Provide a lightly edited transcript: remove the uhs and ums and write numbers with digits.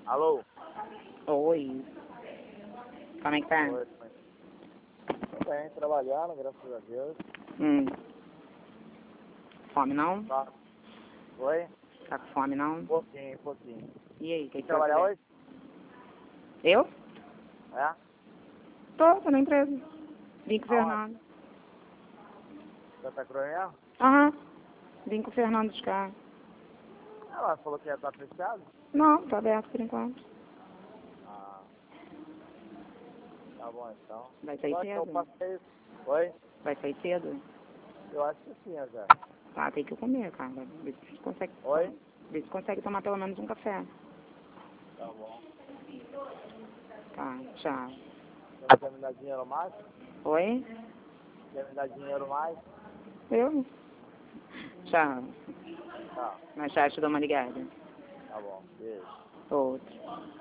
Alô? Oi. Como é que tá? Oi, mãe. Tô bem, trabalhando, graças a Deus. Fome não? Tá. Oi? Tá com fome não? Pouquinho. E aí, o que Tem que que você vai trabalhar fazer? hoje? Eu? É? Tô na empresa. Vim com o Aonde? Fernando. Santa Cruz mesmo? Aham. Vim com o Fernando de carro. Ela falou que ia estar fechado? Não, tá aberto por enquanto. Ah, tá bom então. Vai sair Só que eu cedo? passei. Oi? Vai sair cedo? Eu acho que sim, Zé. Tá, tem que comer, cara. Vê se consegue, Oi? vê se consegue tomar pelo menos um café. Tá bom. Tá, tchau. Você quer me dar dinheiro mais? Oi? Quer me dar dinheiro mais? Eu? Tchau. Tá, Mais tarde eu te dou uma ligada. tá bom. Beijo. Outro.